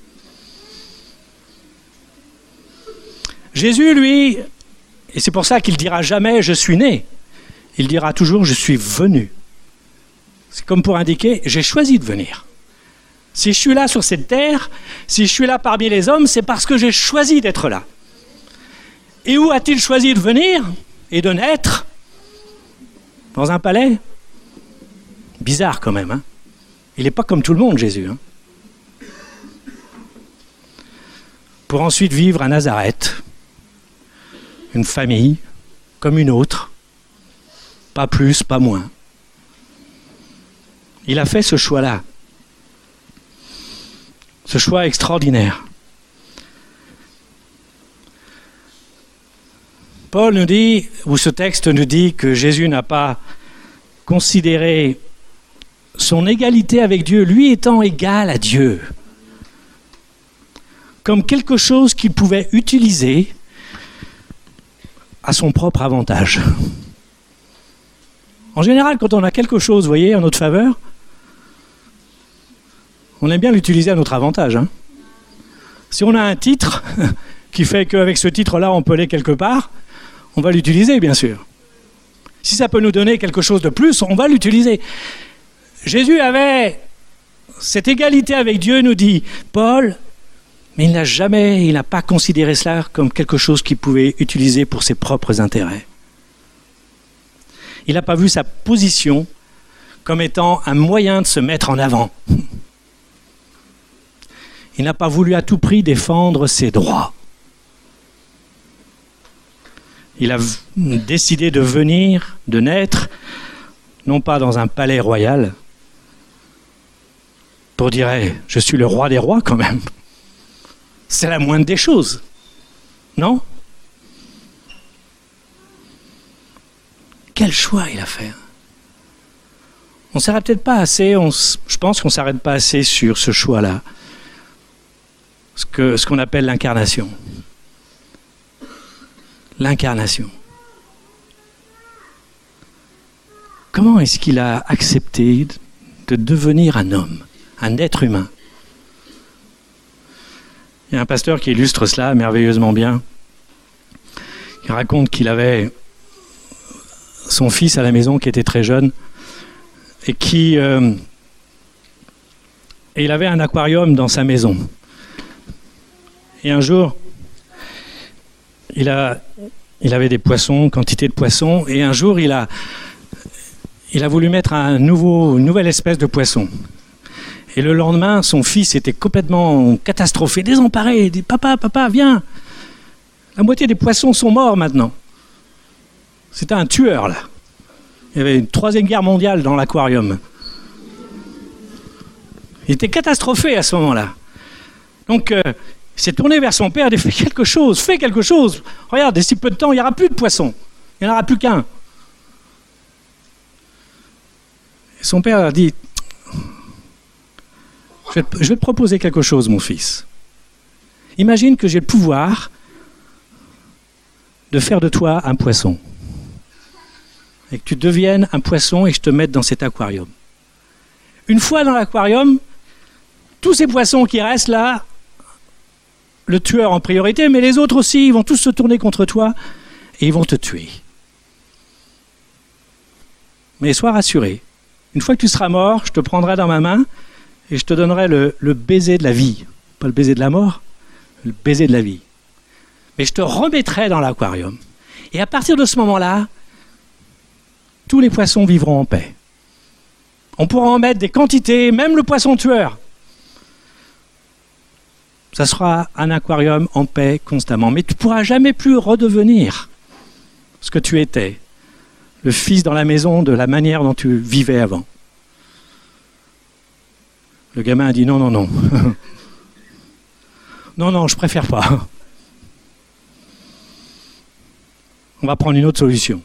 Jésus, lui, et c'est pour ça qu'il dira jamais « je suis né », il dira toujours « je suis venu ». C'est comme pour indiquer « j'ai choisi de venir ». Si je suis là sur cette terre, si je suis là parmi les hommes, c'est parce que j'ai choisi d'être là. Et où a-t-il choisi de venir et de naître? Dans un palais? Bizarre quand même, hein? Il n'est pas comme tout le monde, Jésus. Hein? Pour ensuite vivre à Nazareth, une famille comme une autre, pas plus, pas moins. Il a fait ce choix-là, ce choix extraordinaire. Paul nous dit, ou ce texte nous dit que Jésus n'a pas considéré son égalité avec Dieu, lui étant égal à Dieu, comme quelque chose qu'il pouvait utiliser à son propre avantage. En général, quand on a quelque chose, vous voyez, en notre faveur, on aime bien l'utiliser à notre avantage. Hein. Si on a un titre qui fait qu'avec ce titre-là, on peut aller quelque part, on va l'utiliser, bien sûr. Si ça peut nous donner quelque chose de plus, on va l'utiliser. Jésus avait cette égalité avec Dieu, nous dit Paul, mais il n'a jamais, il n'a pas considéré cela comme quelque chose qu'il pouvait utiliser pour ses propres intérêts. Il n'a pas vu sa position comme étant un moyen de se mettre en avant. Il n'a pas voulu à tout prix défendre ses droits. Il a décidé de venir, de naître, non pas dans un palais royal, pour dire hey, « je suis le roi des rois quand même ». C'est la moindre des choses, non? Quel choix il a fait? On ne s'arrête peut-être pas assez, on, je pense qu'on ne s'arrête pas assez sur ce choix-là, ce, que, ce qu'on appelle l'incarnation. L'incarnation. Comment est-ce qu'il a accepté de devenir un homme, un être humain? Il y a un pasteur qui illustre cela merveilleusement bien. Il raconte qu'il avait son fils à la maison qui était très jeune et qui euh, et il avait un aquarium dans sa maison. Et un jour, il a il avait des poissons, quantité de poissons, et un jour il a il a voulu mettre un nouveau une nouvelle espèce de poisson. Et le lendemain, son fils était complètement catastrophé, désemparé. Il dit « Papa, papa, viens ! La moitié des poissons sont morts maintenant. » C'était un tueur, là. Il y avait une troisième guerre mondiale dans l'aquarium. Il était catastrophé à ce moment-là. Donc, euh, il s'est tourné vers son père et il a dit « Fais quelque chose, fais quelque chose. Regarde, d'ici peu de temps, il n'y aura plus de poissons. Il n'y en aura plus qu'un. » Et son père a dit « Je vais, te, je vais te proposer quelque chose, mon fils. Imagine que j'ai le pouvoir de faire de toi un poisson. Et que tu deviennes un poisson et que je te mette dans cet aquarium. Une fois dans l'aquarium, tous ces poissons qui restent là, le tueur en priorité, mais les autres aussi, ils vont tous se tourner contre toi et ils vont te tuer. Mais sois rassuré. Une fois que tu seras mort, je te prendrai dans ma main et je te donnerai le, le baiser de la vie. Pas le baiser de la mort, le baiser de la vie. Mais je te remettrai dans l'aquarium. Et à partir de ce moment-là, tous les poissons vivront en paix. On pourra en mettre des quantités, même le poisson tueur. Ça sera un aquarium en paix constamment. Mais tu ne pourras jamais plus redevenir ce que tu étais, le fils dans la maison de la manière dont tu vivais avant. Le gamin a dit non, non, non. non, non, je préfère pas. On va prendre une autre solution.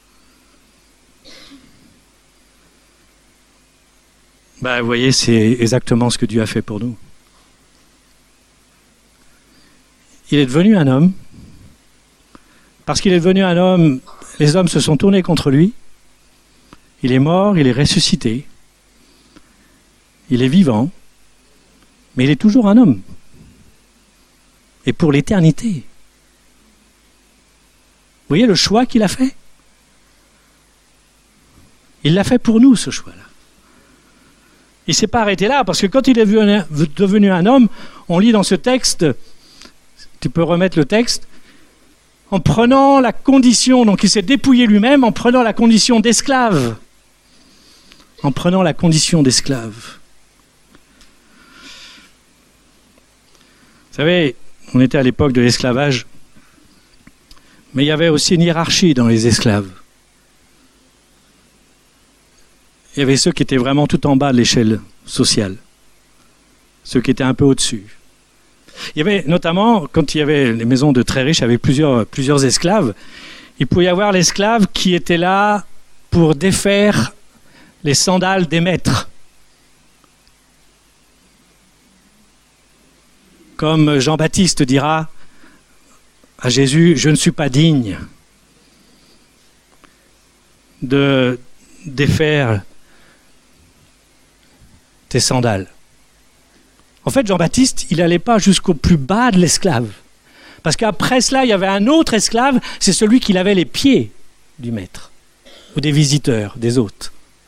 Ben, vous voyez, c'est exactement ce que Dieu a fait pour nous. Il est devenu un homme Parce qu'il est devenu un homme, les hommes se sont tournés contre lui. Il est mort, il est ressuscité. Il est vivant, mais il est toujours un homme. Et pour l'éternité. Vous voyez le choix qu'il a fait? Il l'a fait pour nous, ce choix-là. Il ne s'est pas arrêté là, parce que quand il est devenu un homme, on lit dans ce texte, tu peux remettre le texte, en prenant la condition, donc il s'est dépouillé lui-même, en prenant la condition d'esclave. En prenant la condition d'esclave. Vous savez, on était à l'époque de l'esclavage, mais il y avait aussi une hiérarchie dans les esclaves. Il y avait ceux qui étaient vraiment tout en bas de l'échelle sociale, ceux qui étaient un peu au-dessus. Il y avait notamment, quand il y avait les maisons de très riches avec plusieurs, plusieurs esclaves, il pouvait y avoir l'esclave qui était là pour défaire les sandales des maîtres. Comme Jean-Baptiste dira à Jésus, je ne suis pas digne de défaire tes sandales. En fait, Jean-Baptiste, il n'allait pas jusqu'au plus bas de l'esclave. Parce qu'après cela, il y avait un autre esclave, c'est celui qui lavait les pieds du maître, ou des visiteurs, des hôtes.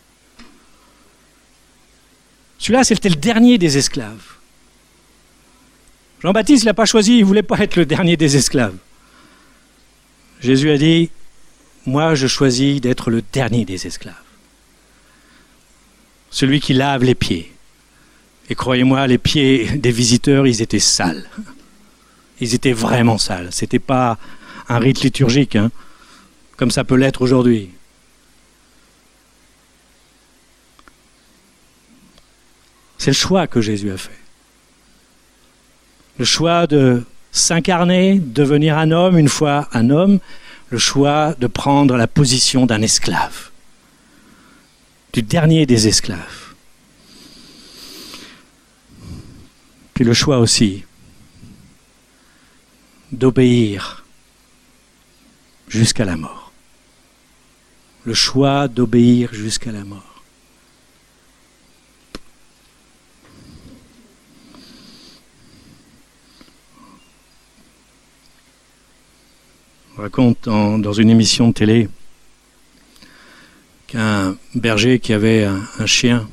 Celui-là, c'était le dernier des esclaves. Jean-Baptiste, il n'a pas choisi, il ne voulait pas être le dernier des esclaves. Jésus a dit, moi je choisis d'être le dernier des esclaves. Celui qui lave les pieds. Et croyez-moi, les pieds des visiteurs, ils étaient sales. Ils étaient vraiment sales. Ce n'était pas un rite liturgique, hein, comme ça peut l'être aujourd'hui. C'est le choix que Jésus a fait. Le choix de s'incarner, devenir un homme, une fois un homme, le choix de prendre la position d'un esclave, du dernier des esclaves. Puis le choix aussi d'obéir jusqu'à la mort. Le choix d'obéir jusqu'à la mort. On raconte en, dans une émission de télé qu'un berger qui avait un, un chien,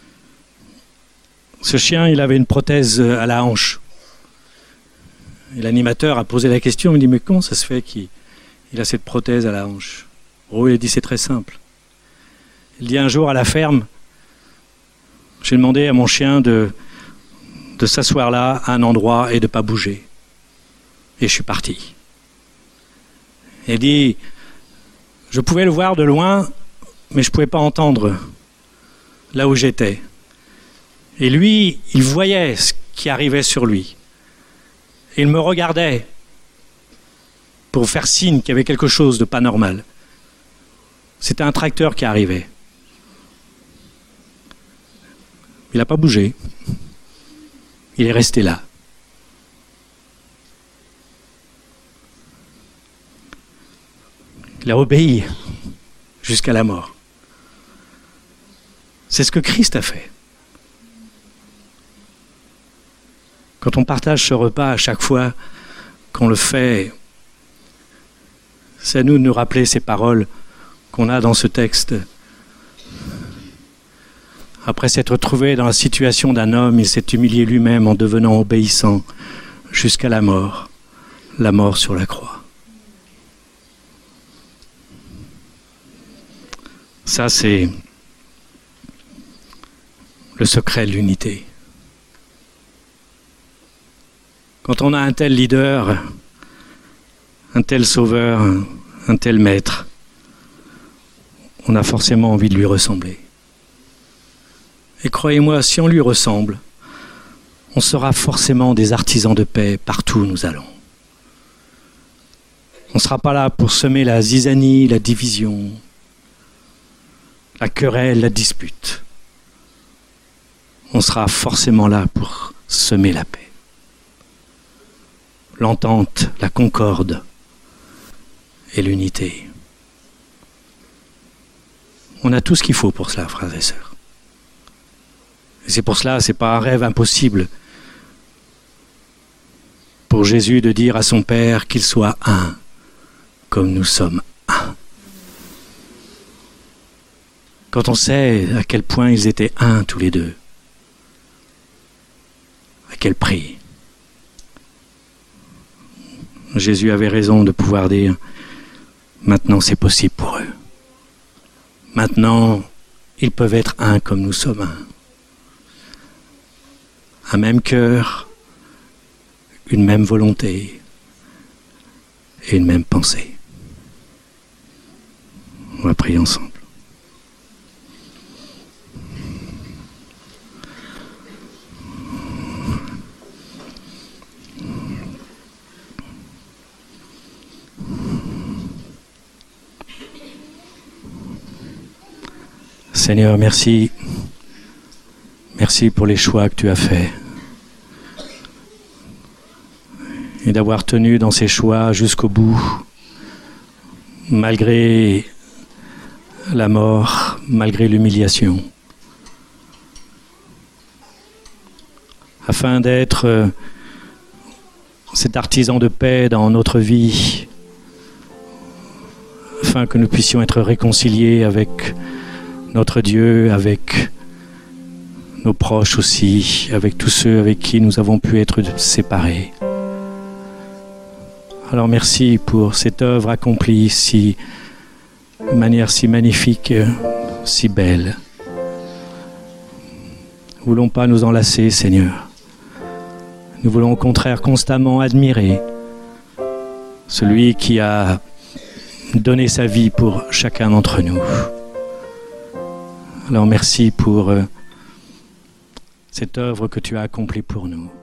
ce chien, il avait une prothèse à la hanche. Et l'animateur a posé la question, il me dit, mais comment ça se fait qu'il il a cette prothèse à la hanche? Oh, il a dit, c'est très simple. Il dit, un jour à la ferme, j'ai demandé à mon chien de, de s'asseoir là, à un endroit, et de ne pas bouger. Et je suis parti. Il dit, je pouvais le voir de loin, mais je ne pouvais pas entendre là où j'étais. Et lui, il voyait ce qui arrivait sur lui. Il me regardait pour faire signe qu'il y avait quelque chose de pas normal. C'était un tracteur qui arrivait. Il n'a pas bougé. Il est resté là. Il a obéi jusqu'à la mort. C'est ce que Christ a fait. Quand on partage ce repas, à chaque fois qu'on le fait, c'est à nous de nous rappeler ces paroles qu'on a dans ce texte. Après s'être trouvé dans la situation d'un homme, il s'est humilié lui-même en devenant obéissant jusqu'à la mort, la mort sur la croix. Ça, c'est le secret de l'unité. Quand on a un tel leader, un tel sauveur, un tel maître, on a forcément envie de lui ressembler. Et croyez-moi, si on lui ressemble, on sera forcément des artisans de paix partout où nous allons. On ne sera pas là pour semer la zizanie, la division, la querelle, la dispute. On sera forcément là pour semer la paix, l'entente, la concorde, et l'unité. On a tout ce qu'il faut pour cela, frères et sœurs. Et c'est pour cela, ce n'est pas un rêve impossible pour Jésus de dire à son Père qu'il soit un, comme nous sommes un. Quand on sait à quel point ils étaient un tous les deux, à quel prix. Jésus avait raison de pouvoir dire, maintenant c'est possible pour eux. Maintenant, ils peuvent être un comme nous sommes un. Un même cœur, une même volonté et une même pensée. On va prier ensemble. Seigneur, merci. Merci pour les choix que tu as faits. Et d'avoir tenu dans ces choix jusqu'au bout, malgré la mort, malgré l'humiliation. Afin d'être cet artisan de paix dans notre vie, afin que nous puissions être réconciliés avec notre Dieu, avec nos proches aussi, avec tous ceux avec qui nous avons pu être séparés. Alors merci pour cette œuvre accomplie si, de manière si magnifique, si belle. Nous ne voulons pas nous enlacer, Seigneur. Nous voulons au contraire constamment admirer celui qui a donné sa vie pour chacun d'entre nous. Alors merci pour euh, cette œuvre que tu as accomplie pour nous.